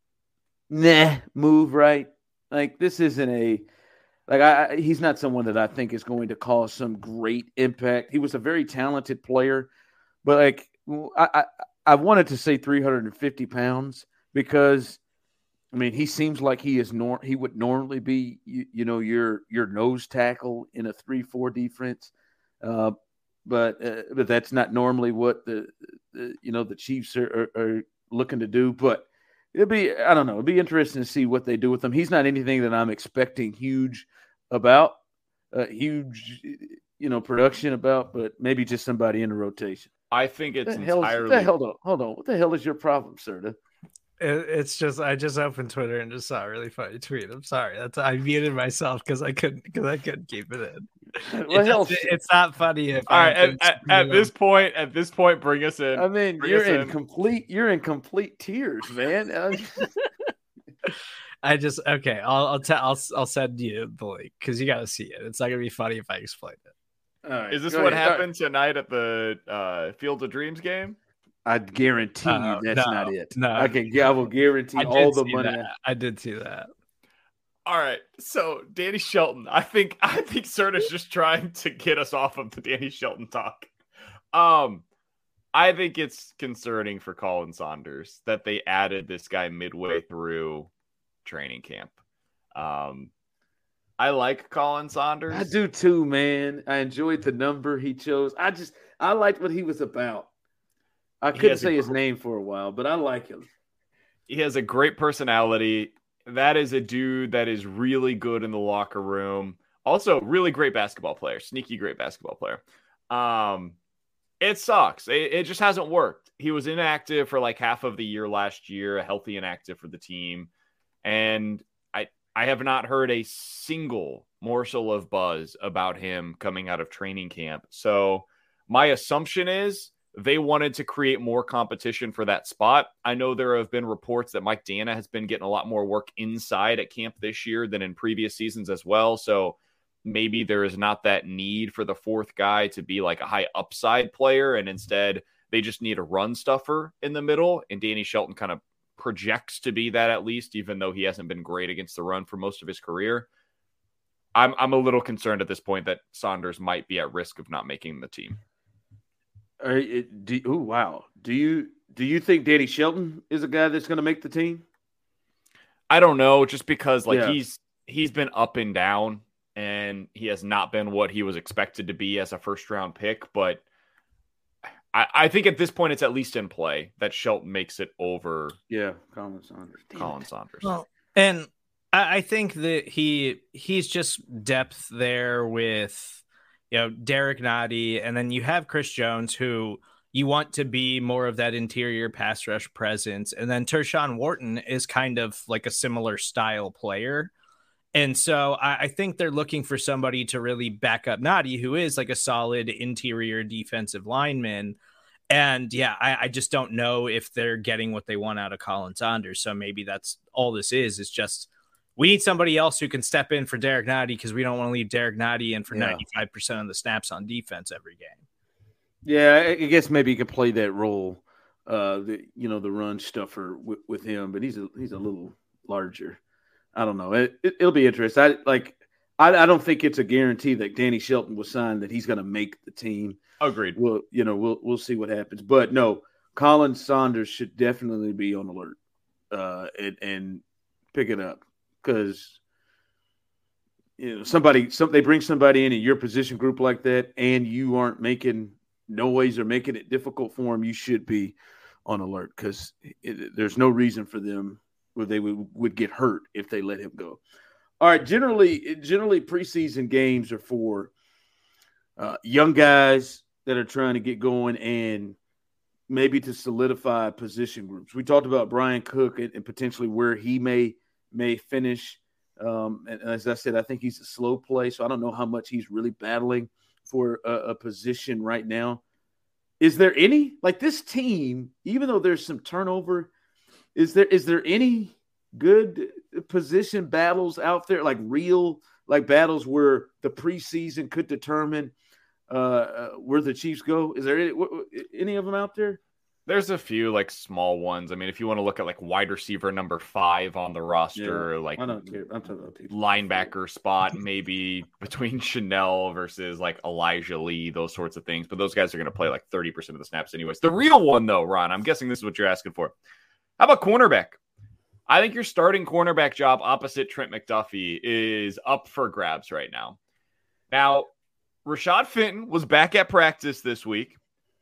nah move, right? Like this isn't a like I he's not someone that I think is going to cause some great impact. He was a very talented player, but like I I, I wanted to say three hundred fifty pounds because. I mean, he seems like he is nor he would normally be, you, you know, your your nose tackle in a three four defense, uh, but uh, but that's not normally what the, the you know the Chiefs are, are, are looking to do. But it'll be I don't know, it'll be interesting to see what they do with him. He's not anything that I'm expecting huge about, uh, huge you know production about, but maybe just somebody in the rotation. I think it's the hell entirely. Is, the, hold on, hold on. What the hell is your problem, Serta? It's just I just opened Twitter and just saw a really funny tweet. I'm sorry, that's I muted myself because I couldn't because I couldn't keep it in. It just, it's not funny. If all right, at, at, at this point, at this point, bring us in. I mean, bring you're in, in complete. You're in complete tears, man. I just okay. I'll I'll tell I'll I'll send you the link because you got to see it. It's not gonna be funny if I explain it. All right, Is this go what ahead. happened tonight at the uh, Field of Dreams game? I guarantee Uh, you that's no, not it. no. I can. I will guarantee I all did the see money. that. I did see that. All right, so Danny Shelton. I think I think Serta's just trying to get us off of the Danny Shelton talk. Um, I think it's concerning for Colin Saunders that they added this guy midway through training camp. Um, I like Colin Saunders. I do too, man. I enjoyed the number he chose. I just I liked what he was about. I couldn't has a say his gr- name for a while, but I like him. He has a great personality. That is a dude that is really good in the locker room. Also, really great basketball player. Sneaky great basketball player. Um, it sucks. It, it just hasn't worked. He was inactive for like half of the year last year, healthy inactive for the team. And I, I have not heard a single morsel of buzz about him coming out of training camp. So my assumption is they wanted to create more competition for that spot. I know there have been reports that Mike Dana has been getting a lot more work inside at camp this year than in previous seasons as well. So maybe there is not that need for the fourth guy to be like a high upside player. And instead they just need a run stuffer in the middle. And Danny Shelton kind of projects to be that, at least, even though he hasn't been great against the run for most of his career. I'm, I'm a little concerned at this point that Saunders might be at risk of not making the team. Uh, it, do, ooh, wow. Do you do you think Danny Shelton is a guy that's going to make the team? I don't know, just because like Yeah. he's he's been up and down, and he has not been what he was expected to be as a first round pick. But I, I think at this point it's at least in play that Shelton makes it over Yeah, Colin Saunders. Damn Colin it. Saunders. Well, and I, I think that he he's just depth there with, you know, Derek Noddy, and then you have Chris Jones, who you want to be more of that interior pass rush presence. And then Tershawn Wharton is kind of like a similar style player. And so I, I think they're looking for somebody to really back up Noddy, who is like a solid interior defensive lineman. And yeah, I, I just don't know if they're getting what they want out of Colin Saunders. So maybe that's all this is, is just, we need somebody else who can step in for Derek Noddy because we don't want to leave Derek Noddy in for Yeah. ninety-five percent of the snaps on defense every game. Yeah, I I guess maybe he could play that role, uh, the you know the run stuffer with, with him, but he's a he's a little larger. I don't know. It, it it'll be interesting. I like. I, I don't think it's a guarantee that Danny Shelton was signed that he's going to make the team. Agreed. We'll you know we'll we'll see what happens. But no, Colin Saunders should definitely be on alert, uh, and and pick it up because you know somebody some they bring somebody in in your position group like that, and you aren't making noise or making it difficult for him. You should be on alert because there's no reason for them where they would, would get hurt if they let him go. All right, generally, generally preseason games are for uh, young guys that are trying to get going and maybe to solidify position groups. We talked about Brian Cook and, and potentially where he may may finish. Um, and as I said, I think he's a slow play, so I don't know how much he's really battling for a, a position right now. Is there any like this team? Even though there's some turnover, is there is there any good position battles out there, like real like battles where the preseason could determine uh, uh, where the Chiefs go? Is there any, w- any of them out there? There's a few like small ones. I mean, if you want to look at like wide receiver number five on the roster, Yeah, like I don't care. I'm talking about people. linebacker spot, maybe between Chanel versus like Elijah Lee, those sorts of things. But those guys are going to play like thirty percent of the snaps anyways. The real one though, Ron, I'm guessing this is what you're asking for. How about cornerback? I think your starting cornerback job opposite Trent McDuffie is up for grabs right now. Now, Rashad Fenton was back at practice this week.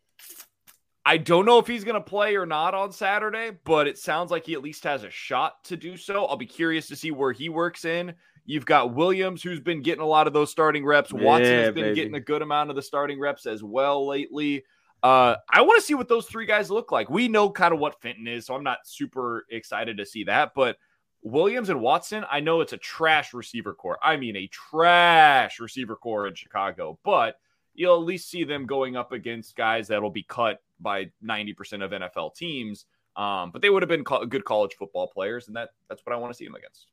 I don't know if he's going to play or not on Saturday, but it sounds like he at least has a shot to do so. I'll be curious to see where he works in. You've got Williams, who's been getting a lot of those starting reps. Watson Yeah, has been baby. getting a good amount of the starting reps as well lately. Uh, I want to see what those three guys look like. We know kind of what Fenton is, so I'm not super excited to see that. But Williams and Watson, I know it's a trash receiver core. I mean, a trash receiver core in Chicago. But you'll at least see them going up against guys that'll be cut by ninety percent of N F L teams Um, but they would have been co- good college football players, and that that's what I want to see them against.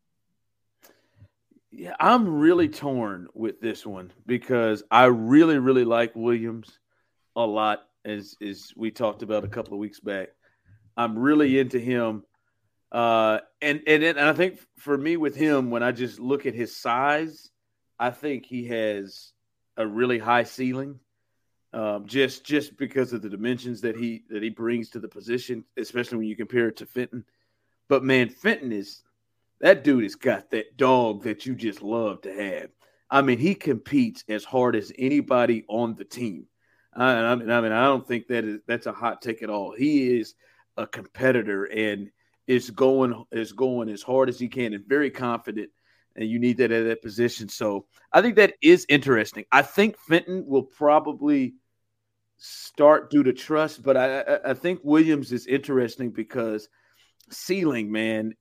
Yeah, I'm really torn with this one because I really, really like Williams a lot, as, as we talked about a couple of weeks back. I'm really into him. Uh, and, and, and I think for me with him, when I just look at his size, I think he has a really high ceiling. Um, just just because of the dimensions that he that he brings to the position, especially when you compare it to Fenton. But man, Fenton is that dude has got that dog that you just love to have. I mean, he competes as hard as anybody on the team. I, I mean, I mean, I don't think that is that's a hot take at all. He is a competitor and is going is going as hard as he can and very confident. And you need that at that position. So I think that is interesting. I think Fenton will probably start due to trust, but I, I, I think Williams is interesting because ceiling, man,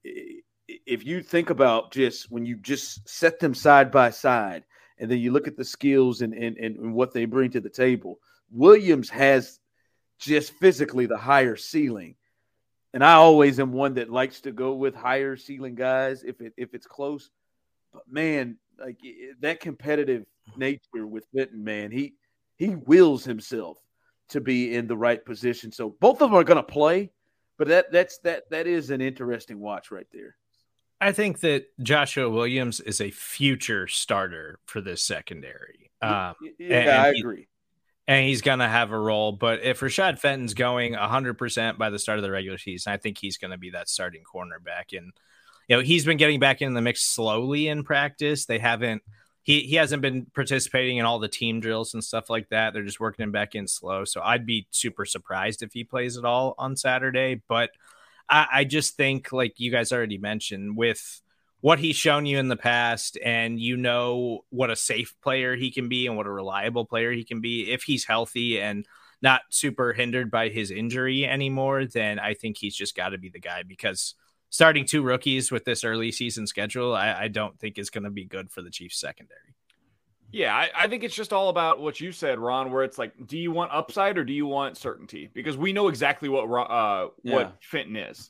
if you think about just when you just set them side by side and then you look at the skills and, and, and what they bring to the table, Williams has just physically the higher ceiling. And I always am one that likes to go with higher ceiling guys if it if it's close. But man, like that competitive nature with Fenton, man, he he wills himself to be in the right position. So both of them are going to play, but that that's that that is an interesting watch right there. I think that Joshua Williams is a future starter for this secondary. Um, yeah, and, I and he, agree. And he's going to have a role. But if Rashad Fenton's going one hundred percent by the start of the regular season, I think he's going to be that starting cornerback. And, you know, he's been getting back in the mix slowly in practice. They haven't he, – he hasn't been participating in all the team drills and stuff like that. They're just working him back in slow. So I'd be super surprised if he plays at all on Saturday. But I, I just think, like you guys already mentioned, with – what he's shown you in the past, and you know what a safe player he can be and what a reliable player he can be. If he's healthy and not super hindered by his injury anymore, then I think he's just got to be the guy, because starting two rookies with this early season schedule, I, I don't think is going to be good for the Chiefs secondary. Yeah, I, I think it's just all about what you said, Ron, where it's like, do you want upside or do you want certainty? Because we know exactly what uh, yeah. what Fenton is.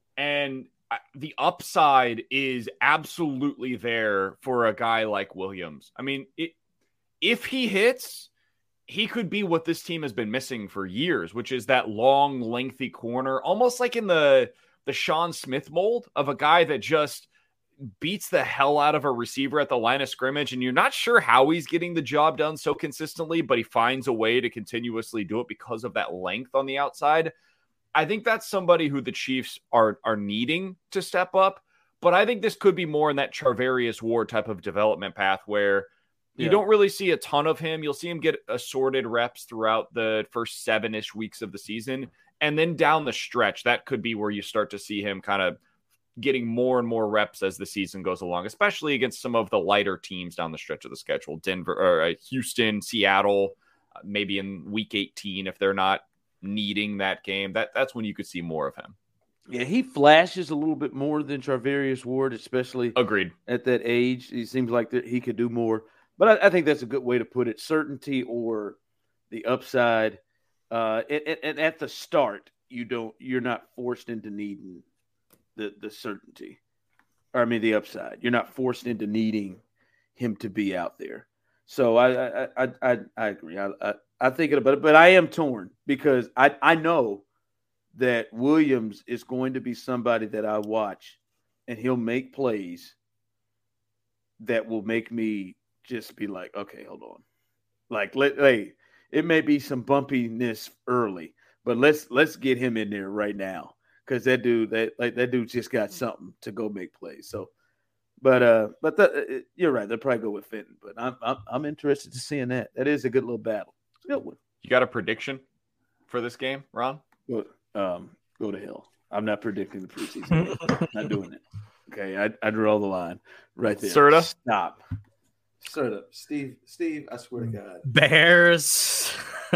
And the upside is absolutely there for a guy like Williams. I mean, it, if he hits, he could be what this team has been missing for years, which is that long, lengthy corner, almost like in the, the Sean Smith mold of a guy that just beats the hell out of a receiver at the line of scrimmage. And you're not sure how he's getting the job done so consistently, but he finds a way to continuously do it because of that length on the outside. I think that's somebody who the Chiefs are are needing to step up, but I think this could be more in that Charvarius Ward type of development path where you yeah. don't really see a ton of him. You'll see him get assorted reps throughout the first seven-ish weeks of the season, and then down the stretch, that could be where you start to see him kind of getting more and more reps as the season goes along, especially against some of the lighter teams down the stretch of the schedule, Denver, or uh, Houston, Seattle, uh, maybe in week eighteen if they're not needing that game. That that's when you could see more of him. Yeah, he flashes a little bit more than Charvarius Ward, especially agreed at that age. He seems like that he could do more, but I, I think that's a good way to put it: certainty or the upside. Uh, and, and at the start, you don't you're not forced into needing the the certainty, or I mean the upside. You're not forced into needing him to be out there. So I I I I, I agree. I, I I'm thinking about it, but I am torn because I, I know that Williams is going to be somebody that I watch, and he'll make plays that will make me just be like, okay, hold on. Like, let hey, it may be some bumpiness early, but let's let's get him in there right now, because that dude that like that dude just got something to go make plays. So, but uh, but the, you're right. They'll probably go with Fenton, but I'm I'm I'm interested to seeing that. That is a good little battle. Good one. You got a prediction for this game, Ron? Go, um, go to hell. I'm not predicting the preseason. Not doing it. Okay, I, I draw the line right there. Serta? Stop. Serta. Steve, Steve, I swear to God. Bears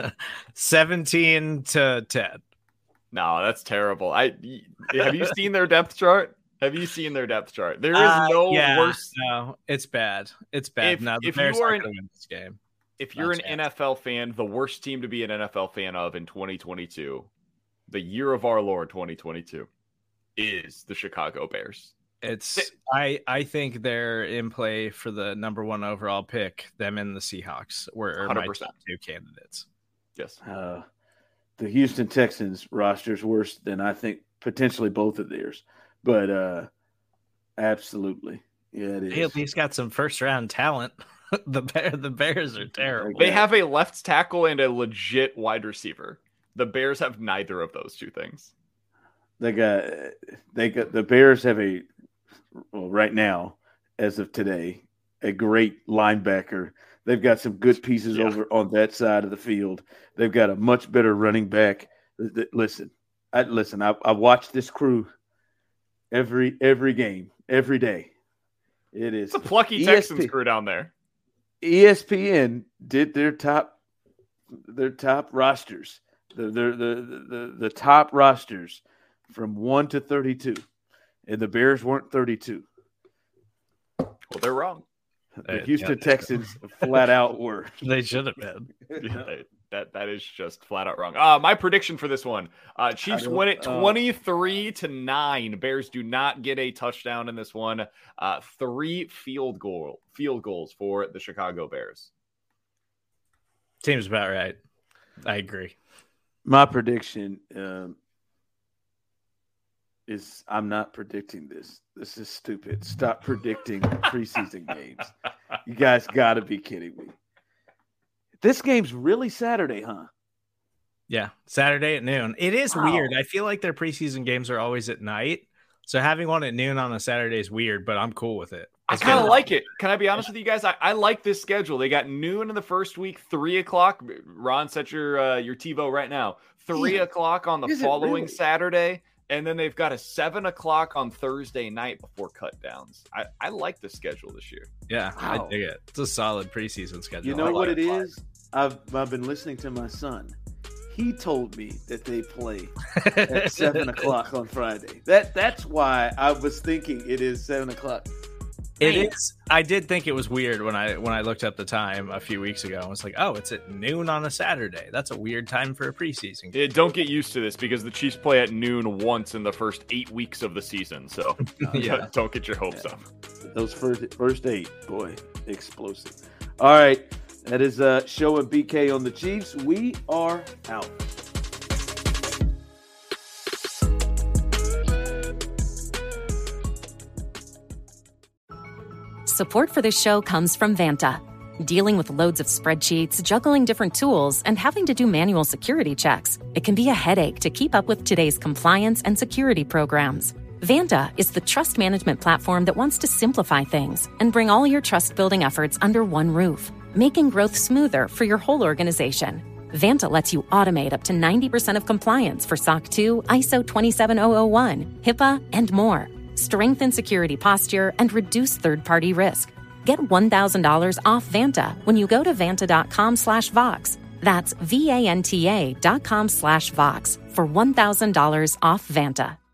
seventeen to ten. No, that's terrible. I have you seen their depth chart? Have you seen their depth chart? There is uh, no yeah, worse. No, it's bad. It's bad. If, no, the if Bears you are aren't an, going to win this game. If you're an N F L fan, the worst team to be an N F L fan of in twenty twenty-two the year of our Lord twenty twenty-two is the Chicago Bears. It's I I think they're in play for the number one overall pick. Them and the Seahawks were one hundred my percent. top two candidates. Yes. Uh, the Houston Texans roster is worse than I think potentially both of theirs, but uh, absolutely, yeah, it is. They at least got some first round talent. the Bear, the Bears are terrible. They have a left tackle and a legit wide receiver. The Bears have neither of those two things. They got they got the Bears have a well right now, as of today, a great linebacker. They've got some good pieces Yeah. over on that side of the field. They've got a much better running back. Listen, I listen. I, I watch this crew every every game, every day. It is It's a plucky E S P Texans crew down there. E S P N did their top their top rosters, the the the the, the top rosters from one to thirty-two, and the Bears weren't thirty-two. Well, they're wrong. The Uh, Houston yeah. Texans flat out were. They should have been. Yeah, they- that that is just flat out wrong. Uh, my prediction for this one: uh, Chiefs don't- win it uh, twenty-three to nine. Bears do not get a touchdown in this one. Uh, three field goal field goals for the Chicago Bears. Seems about right. I agree. My prediction um, is I'm not predicting this. This is stupid. Stop predicting preseason games. You guys got to be kidding me. This game's really Saturday, huh? Yeah, Saturday at noon. It is Wow. weird. I feel like their preseason games are always at night. So having one at noon on a Saturday is weird, but I'm cool with it. I It's kind of good. like it. Can I be honest with you guys? I, I like this schedule. They got noon in the first week, three o'clock. Ron, set your uh, your TiVo right now. Three Yeah. o'clock on the Is it following really? Saturday, and then they've got a seven o'clock on Thursday night before cut downs. I, I like the schedule this year. Yeah, Wow. I dig it. It's a solid preseason schedule. You I know like what it it. is? I've I've been listening to my son. He told me that they play at seven o'clock on Friday. That that's why I was thinking it is seven o'clock. It Man. is. I did think it was weird when I when I looked up the time a few weeks ago. I was like, oh, it's at noon on a Saturday. That's a weird time for a preseason game. Yeah, don't get used to this because the Chiefs play at noon once in the first eight weeks of the season. So Yeah. don't get your hopes up. Those first first eight, boy, explosive. All right, that is uh Show and B K on the Chiefs. We are out. Support for this show comes from Vanta. Dealing with loads of spreadsheets, juggling different tools, and having to do manual security checks, it can be a headache to keep up with today's compliance and security programs. Vanta is the trust management platform that wants to simplify things and bring all your trust-building efforts under one roof, making growth smoother for your whole organization. Vanta lets you automate up to ninety percent of compliance for S O C two, I S O twenty-seven thousand one, HIPAA, and more. Strengthen security posture and reduce third-party risk. Get one thousand dollars off Vanta when you go to vanta.com slash Vox. That's V-A-N-T-A dot com slash Vox for one thousand dollars off Vanta.